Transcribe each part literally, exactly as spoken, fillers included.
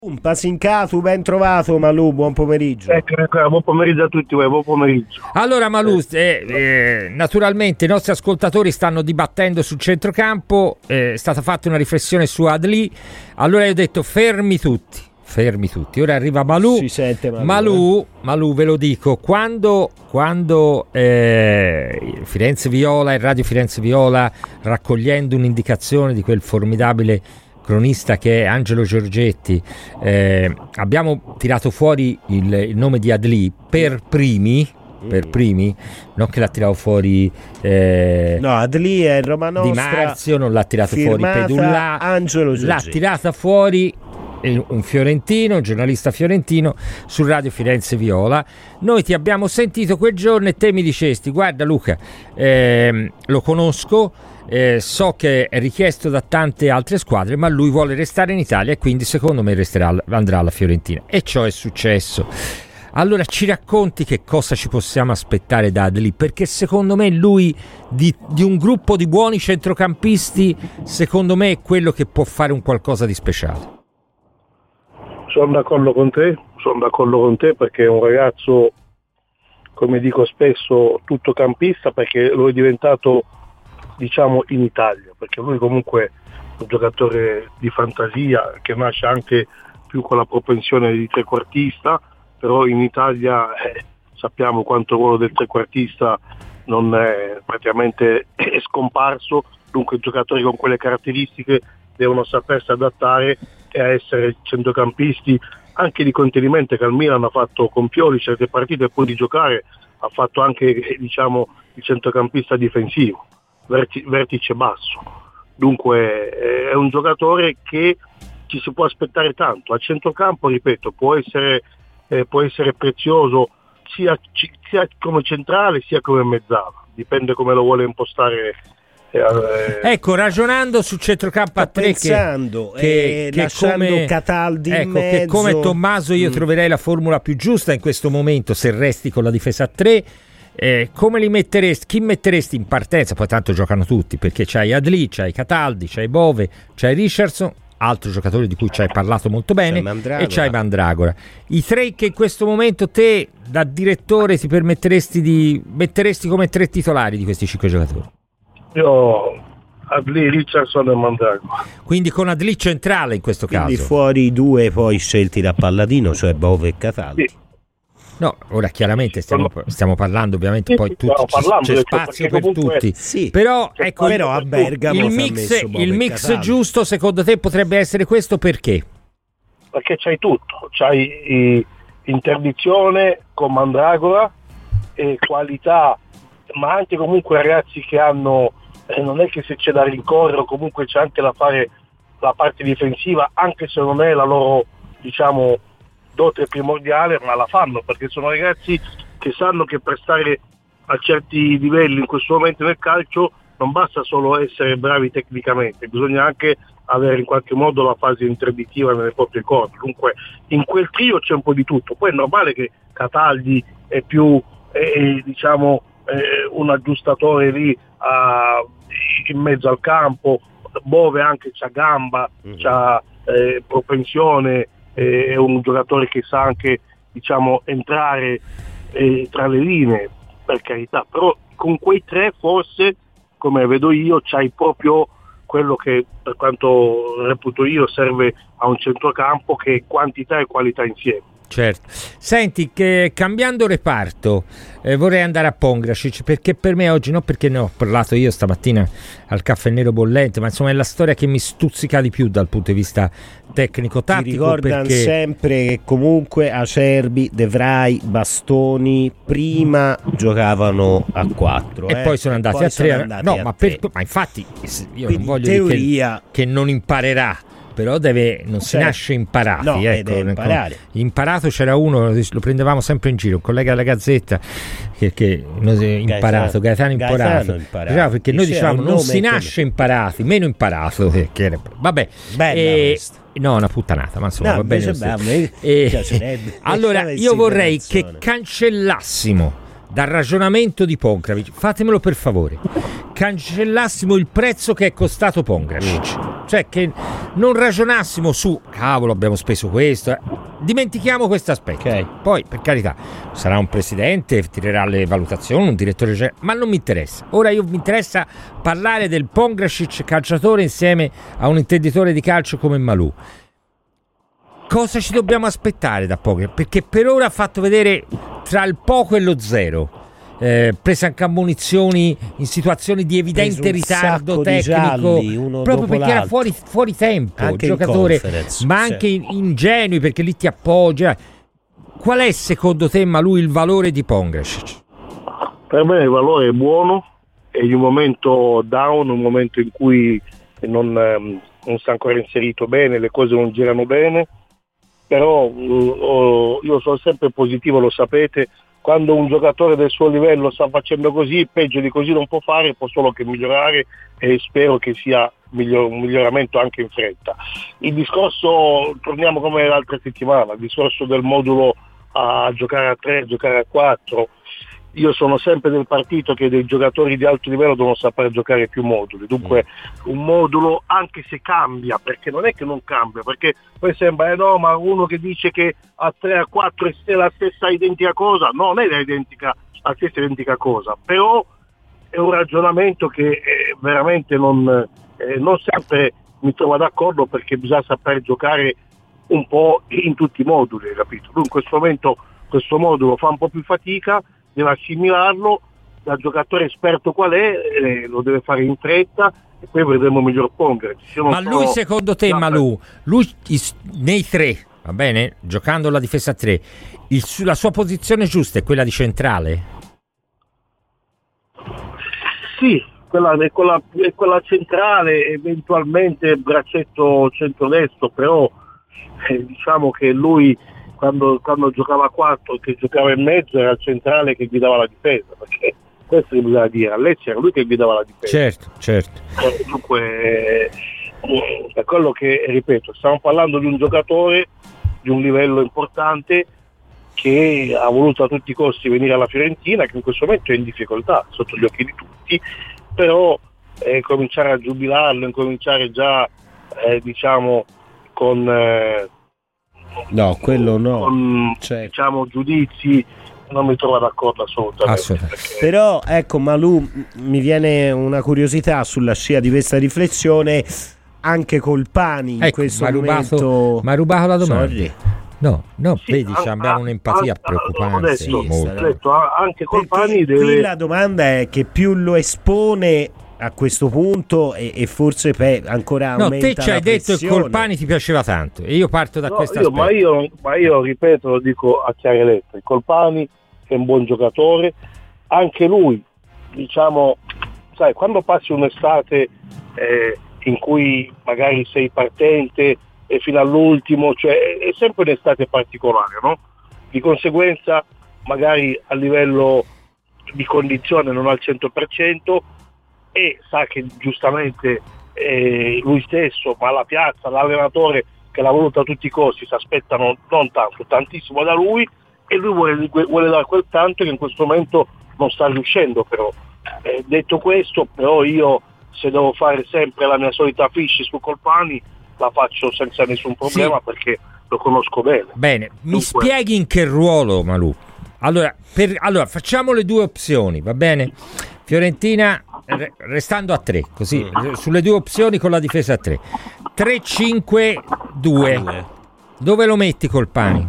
Un Pasincatu, ben trovato Malù, buon pomeriggio. Ecco, ecco, buon pomeriggio a tutti voi, buon pomeriggio. Allora Malù, eh, eh, naturalmente i nostri ascoltatori stanno dibattendo sul centrocampo, eh, è stata fatta una riflessione su Adli, allora io ho detto fermi tutti, fermi tutti, ora arriva Malù. Si sente Malù, Malù, eh? Malù ve lo dico, quando, quando eh, Firenze Viola e Radio Firenze Viola, raccogliendo un'indicazione di quel formidabile cronista che è Angelo Giorgetti, eh, abbiamo tirato fuori il, il nome di Adli per primi, per primi, non che l'ha tirato fuori eh, no, Adli è Roma Nostra, Di Marzio, non l'ha tirato fuori Pedulla, Angelo Giorgetti. l'ha tirata fuori un fiorentino, un giornalista fiorentino su Radio Firenze Viola. Noi ti abbiamo sentito quel giorno e te mi dicesti: guarda Luca, ehm, lo conosco, eh, so che è richiesto da tante altre squadre, ma lui vuole restare in Italia e quindi secondo me resterà, andrà alla Fiorentina, e ciò è successo. Allora ci racconti che cosa ci possiamo aspettare da Adli, perché secondo me lui di, di un gruppo di buoni centrocampisti, secondo me è quello che può fare un qualcosa di speciale. Sono d'accordo con te, sono d'accordo con te perché è un ragazzo, come dico spesso, tutto campista, perché lo è diventato, diciamo, in Italia, perché lui comunque è un giocatore di fantasia che nasce anche più con la propensione di trequartista, però in Italia eh, sappiamo quanto il ruolo del trequartista non è praticamente è scomparso, dunque i giocatori con quelle caratteristiche devono sapersi adattare e a essere centrocampisti anche di contenimento, che al Milan ha fatto con Pioli certe partite, e poi di giocare ha fatto anche, diciamo, il centrocampista difensivo, verti- vertice basso. Dunque è un giocatore che ci si può aspettare tanto. A centrocampo, ripeto, può essere, eh, può essere prezioso sia, sia come centrale sia come mezzala, dipende come lo vuole impostare. Ecco, ragionando sul centrocampo a tre, pensando, che, che, eh, che lasciando come, Cataldi in ecco, mezzo, che come Tommaso io mm. troverei la formula più giusta in questo momento, se resti con la difesa a tre. Eh, come li metteresti? Chi metteresti in partenza? Poi tanto giocano tutti, perché c'hai Adli, c'hai Cataldi, c'hai Bove, c'hai Richardson, altro giocatore di cui ci hai parlato molto bene, c'hai e c'hai Mandragora. I tre che in questo momento te da direttore ti permetteresti di metteresti come tre titolari di questi cinque giocatori? Io Adli, Richardson e Mandragora. Quindi con Adli centrale in questo Quindi caso. fuori i due poi scelti da Palladino, cioè Bove e Cataldi. Sì. No, ora chiaramente stiamo, stiamo parlando ovviamente, sì, poi tutti, parlando, c'è spazio per comunque, tutti, sì, però ecco, però a Bergamo il mix, il mix giusto secondo te potrebbe essere questo, perché? Perché c'hai tutto, c'hai interdizione con Mandragora e qualità, ma anche comunque ragazzi che hanno, eh, non è che se c'è da rincorrere, comunque c'è anche da fare la parte difensiva, anche se non è la loro, diciamo, dote primordiale, ma la fanno, perché sono ragazzi che sanno che per stare a certi livelli in questo momento nel calcio non basta solo essere bravi tecnicamente, bisogna anche avere in qualche modo la fase interdittiva nelle proprie corde. Dunque in quel trio c'è un po' di tutto. Poi è normale che Cataldi è più è, diciamo è un aggiustatore lì a, in mezzo al campo, Bove anche c'ha gamba, mm-hmm. c'ha eh, propensione, è un giocatore che sa anche, diciamo, entrare eh, tra le linee, per carità, però con quei tre forse, come vedo io, c'hai proprio quello che, per quanto reputo io, serve a un centrocampo, che è quantità e qualità insieme. Certo. Senti, che cambiando reparto, eh, vorrei andare a Pongracic, perché per me oggi, non perché ne ho parlato io stamattina al caffè nero bollente, ma insomma è la storia che mi stuzzica di più dal punto di vista tecnico-tattico. Ti ricordano perché... sempre che comunque Acerbi, De Vrij, Bastoni prima giocavano a quattro e eh? poi sono andati poi a tre. Andati no, a ma, tre. Per... ma infatti io quindi non voglio teoria... dire che, che non imparerà, però deve, non si certo. nasce imparati, no, ecco, deve imparare. Imparato c'era uno, lo prendevamo sempre in giro, un collega della Gazzetta che, che non imparato, Gaetano imparato, Gaetano imparato. Diciamo, perché noi Diceva dicevamo non si nasce imparati, meno imparato, che era, vabbè, e, no, una puttanata, ma insomma, no, va bene. Beh, e, allora io vorrei che cancellassimo dal ragionamento di Pongracic, fatemelo per favore, cancellassimo il prezzo che è costato Pongracic, cioè che non ragionassimo su cavolo abbiamo speso questo, eh. dimentichiamo questo aspetto. Okay. Poi per carità sarà un presidente, tirerà le valutazioni, un direttore generale, ma non mi interessa. Ora io mi interessa parlare del Pongracic calciatore insieme a un intenditore di calcio come Malù. Cosa ci dobbiamo aspettare da Pongracic? Perché per ora ha fatto vedere tra il poco e lo zero. Eh, presa anche ammunizioni in situazioni di evidente ritardo tecnico, gialli, uno proprio dopo perché era l'altro. fuori, fuori tempo, Anche in giocatore, conference, ma sì. anche in- ingenui perché lì ti appoggia. Qual è secondo te, Malù, il valore di Pongracic? Per me il valore è buono, è in un momento down, un momento in cui non, ehm, non sta ancora inserito bene, le cose non girano bene, però uh, io sono sempre positivo, lo sapete. Quando un giocatore del suo livello sta facendo così, peggio di così non può fare, può solo che migliorare, e spero che sia miglior- un miglioramento anche in fretta. Il discorso, torniamo come l'altra settimana, il discorso del modulo a giocare a tre, a giocare a quattro. Io sono sempre del partito che dei giocatori di alto livello devono sapere giocare più moduli, dunque un modulo anche se cambia, perché non è che non cambia, perché poi sembra eh no, ma uno che dice che a tre, a quattro è la stessa identica cosa, no, non è la, identica, la stessa identica cosa, però è un ragionamento che eh, veramente non, eh, non sempre mi trovo d'accordo, perché bisogna saper giocare un po' in tutti i moduli, capito? Lui in questo momento questo modulo fa un po' più fatica, deve assimilarlo, da giocatore esperto qual è, eh, lo deve fare in fretta e poi vedremo miglior Pongracic. Ma lui secondo te, Malù, lui is- nei tre, va bene, giocando la difesa a tre, il, la sua posizione giusta è quella di centrale? Sì, quella, è quella, è quella centrale, eventualmente braccetto centrodestro, però eh, diciamo che lui quando, quando giocava a quattro, che giocava in mezzo, era il centrale che guidava la difesa, perché questo che bisogna dire, a Lecce era lui che guidava la difesa. Certo, certo. Eh, dunque, eh, è quello che, ripeto, stiamo parlando di un giocatore di un livello importante che ha voluto a tutti i costi venire alla Fiorentina, che in questo momento è in difficoltà sotto gli occhi di tutti, però eh, cominciare a giubilarlo, incominciare già eh, diciamo con, eh, no, quello no, con certo. diciamo giudizi, non mi trovo d'accordo assolutamente. Assolutamente. Perché... Però ecco Malù, mi viene una curiosità sulla scia di questa riflessione. Anche Colpani in Ecco, questo ma ha rubato, momento ma ha rubato la domanda. Sorry. No, no, Sì, vedi, a- abbiamo a- un'empatia a- preoccupante. ho detto, molto. ho detto, anche Colpani Perché deve... qui la domanda è che più lo espone a questo punto e, e forse pe- ancora No, aumenta te ci la hai detto che pressione. Colpani ti piaceva tanto e io parto da No, questo io, aspetto. ma, io, ma io ripeto, lo dico a chiare lettere, Colpani è un buon giocatore, anche lui, diciamo, sai, quando passi un'estate eh, in cui magari sei partente e fino all'ultimo, cioè è sempre un'estate particolare, no? Di conseguenza magari a livello di condizione non al cento per cento, e sa che giustamente eh, lui stesso, ma la piazza, l'allenatore che l'ha voluto a tutti i costi, si aspettano non tanto, tantissimo da lui, e lui vuole, vuole dare quel tanto che in questo momento non sta riuscendo. Però eh, detto questo, però io se devo fare sempre la mia solita fish su Colpani la faccio senza nessun problema, sì, perché lo conosco bene. Bene, mi Dunque... spieghi in che ruolo, Malù? Allora, per, allora, facciamo le due opzioni, va bene? Fiorentina re, restando a tre, così, mm. sulle due opzioni con la difesa a tre. tre cinque due. Dove lo metti Colpani?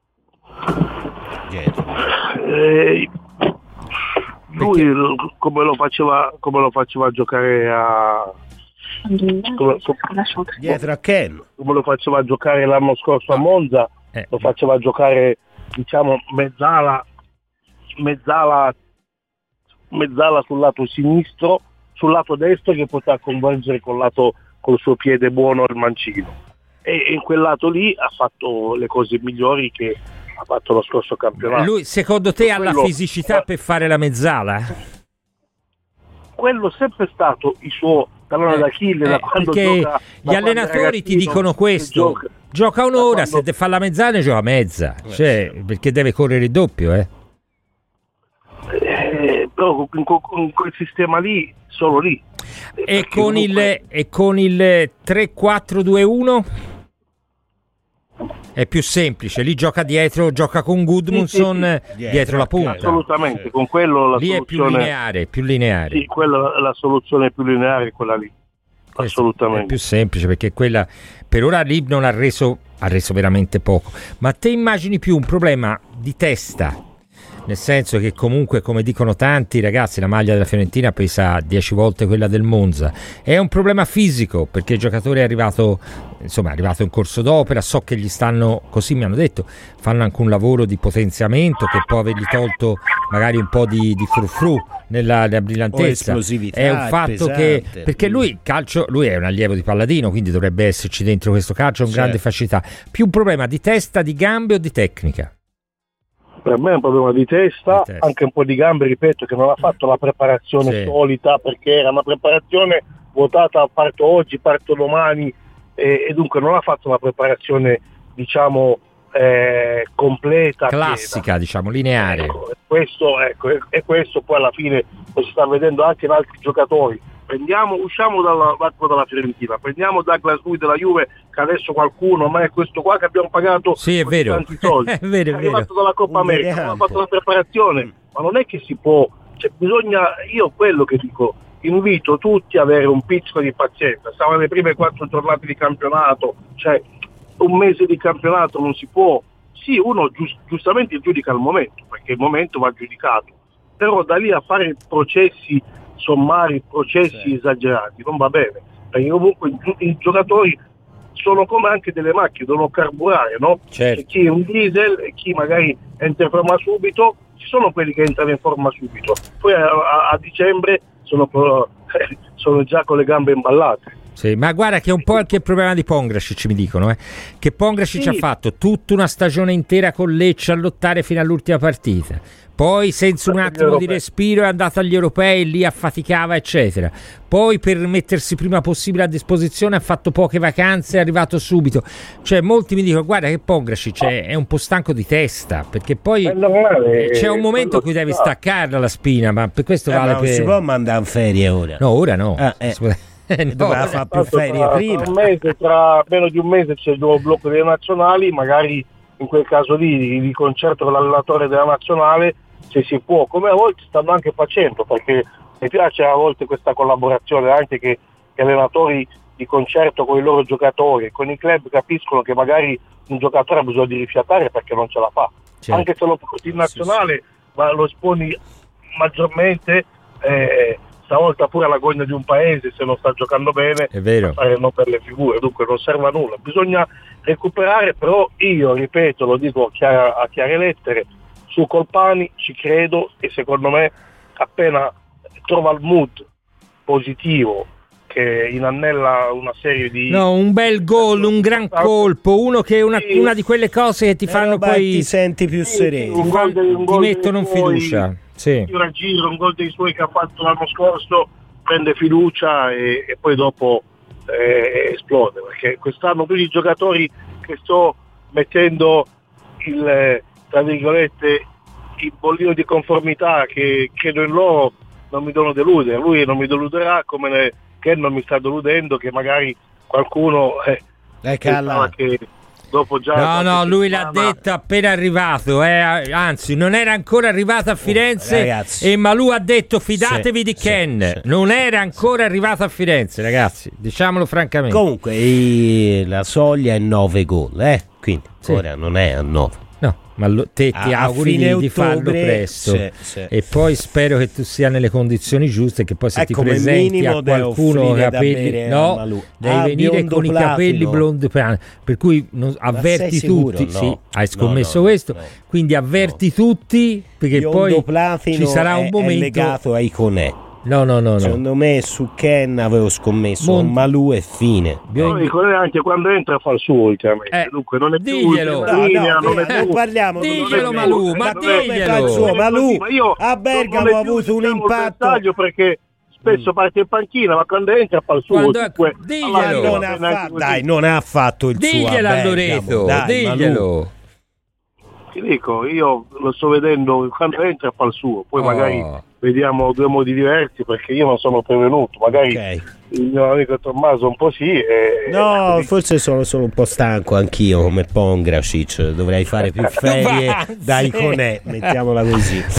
Eh, lui come lo faceva come lo faceva giocare a come, come, dietro a Ken, come lo faceva giocare l'anno scorso a Monza, eh. lo faceva giocare, diciamo, mezzala mezzala mezzala sul lato sinistro, sul lato destro, che poteva convergere col lato col suo piede buono il mancino, e in quel lato lì ha fatto le cose migliori che ha fatto lo scorso campionato. Lui secondo te ha la quello, fisicità per fare la mezzala? Quello è sempre stato il suo tallone eh, d'Achille, eh, da quando perché gioca, gli allenatori ti dicono questo, gioca, gioca un'ora, quando... se fa la mezzala gioca mezza, cioè, perché deve correre il doppio, eh. Eh, però in, in quel sistema lì, solo lì, E con, il, e con il tre quattro due uno è più semplice, lì gioca dietro, gioca con Gudmundsson sì, sì, sì. dietro la punta. Assolutamente, con quello la lì soluzione... è più lineare, più lineare. Sì, quella, la soluzione più lineare è quella lì. Questo assolutamente. È più semplice perché quella per ora lì non ha reso, ha reso veramente poco. Ma te immagini più un problema di testa? Nel senso che comunque, come dicono tanti ragazzi, la maglia della Fiorentina pesa dieci volte quella del Monza. È un problema fisico perché il giocatore è arrivato, insomma, è arrivato in corso d'opera. So che gli stanno, così mi hanno detto, fanno anche un lavoro di potenziamento che può avergli tolto magari un po' di, di frufru nella, nella brillantezza. Esplosività, è un fatto pesante, che perché lui calcio, lui è un allievo di Palladino, quindi dovrebbe esserci dentro questo calcio con grande facilità. Più un problema di testa, di gambe o di tecnica? Per me è un problema di testa, di testa, anche un po' di gambe, ripeto, che non ha fatto la preparazione sì. solita, perché era una preparazione votata parto oggi, parto domani, e, e dunque non ha fatto una preparazione, diciamo, eh, completa, classica, piena. diciamo, lineare. Ecco, questo, ecco, e, e questo poi alla fine lo si sta vedendo anche in altri giocatori. Prendiamo, usciamo dalla, dalla Fiorentina, prendiamo Douglas Luiz della Juve, che adesso qualcuno, ma è questo qua che abbiamo pagato sì, è vero. tanti soldi, è vero, è, è arrivato dalla Coppa Un America, non ha fatto la preparazione, mm. ma non è che si può, cioè bisogna, io quello che dico, invito tutti ad avere un pizzico di pazienza, siamo alle prime quattro giornate di campionato, cioè un mese di campionato non si può, sì uno giust, giustamente giudica il momento, perché il momento va giudicato, però da lì a fare processi sommari, processi sì. esagerati, non va bene, perché comunque i, i giocatori sono come anche delle macchine, devono carburare, no? Certo. C'è chi è un diesel e chi magari entra in forma subito, ci sono quelli che entrano in forma subito, poi a, a, a dicembre sono, eh, sono già con le gambe imballate. Sì, ma guarda che è un po' anche il problema di Pongracic, mi dicono, eh? che Pongracic sì. ha fatto tutta una stagione intera con Lecce a lottare fino all'ultima partita, poi senza un attimo di respiro è andato agli europei, lì affaticava eccetera, poi per mettersi prima possibile a disposizione ha fatto poche vacanze, è arrivato subito, cioè molti mi dicono guarda che Pongracic è, è un po' stanco di testa, perché poi normale, c'è un momento in cui devi staccarla la spina, ma per questo eh, vale ma non per... si può mandare in ferie ora? No, ora no. Ah, eh. No, doveva fare più ferie tra, prima. Tra, un mese, tra meno di un mese c'è il nuovo blocco delle nazionali, magari in quel caso lì di, di concerto con l'allenatore della nazionale, se si può, come a volte stanno anche facendo, perché mi piace a volte questa collaborazione anche che gli allenatori di concerto con i loro giocatori, con i club capiscono che magari un giocatore ha bisogno di rifiatare perché non ce la fa, certo. anche se lo porti in nazionale, sì, sì. ma lo esponi maggiormente, eh, stavolta pure alla gogna di un paese se non sta giocando bene, è vero, fare non per le figure, dunque non serve a nulla, bisogna recuperare, però io ripeto, lo dico a chiare, a chiare lettere, su Colpani ci credo e secondo me appena trova il mood positivo che inannella una serie di... No, un bel gol, un gran colpo, uno che è una, sì. una di quelle cose che ti fanno eh, poi... ti senti più sì, sereno, sì, un gol de, un ti gol mettono in fiducia. Sì. Giro a giro, un gol dei suoi che ha fatto l'anno scorso, prende fiducia e, e poi dopo eh, esplode, perché quest'anno tutti i giocatori che sto mettendo il, tra virgolette, il bollino di conformità che credo in loro non mi devono deludere, lui non mi deluderà come ne, che non mi sta deludendo, che magari qualcuno eh, pensava che dopo già no no lui l'ha detto appena arrivato, eh, anzi non era ancora arrivato a Firenze, oh, e Malù ha detto fidatevi sì, di Ken, sì, sì, non era ancora sì. arrivato a Firenze, ragazzi, diciamolo francamente. Comunque i, la soglia è nove gol, eh? Quindi sì. ora non è a nove. No, ma lo, te ti a, auguri a di, di farlo presto sì, sì. e poi spero che tu sia nelle condizioni giuste, che poi se ecco, ti presenti a qualcuno capelli no, devi ah, venire con i capelli blondi, per cui non, avverti tutti, no, sì, hai scommesso no, no, questo, no, quindi avverti no. tutti, perché biondo poi ci sarà un è, momento è legato ai Conè. No, no, no, no. Secondo me su Ken avevo scommesso Mon... Malù e fine. No, dico, anche quando entra fa il suo ultimamente. Eh, Dunque non è diglielo. più linea, no, no, non è più... parliamo. Diglielo Malù, ma diglielo. Suo, Malù a Bergamo ha avuto un impatto perché spesso parte in panchina, ma quando entra fa il suo. Quando... Diglielo. Non ha fa... Dai, non ha fatto il diglielo suo. Diglielo a Loreto, diglielo. ti dico, io lo sto vedendo quando entra fa il suo, poi oh. magari vediamo due modi diversi perché io non sono prevenuto, magari okay. il mio amico Tommaso un po' sì. E... No, forse sono, sono un po' stanco anch'io come Pongracic, dovrei fare più ferie da Iconè, mettiamola così.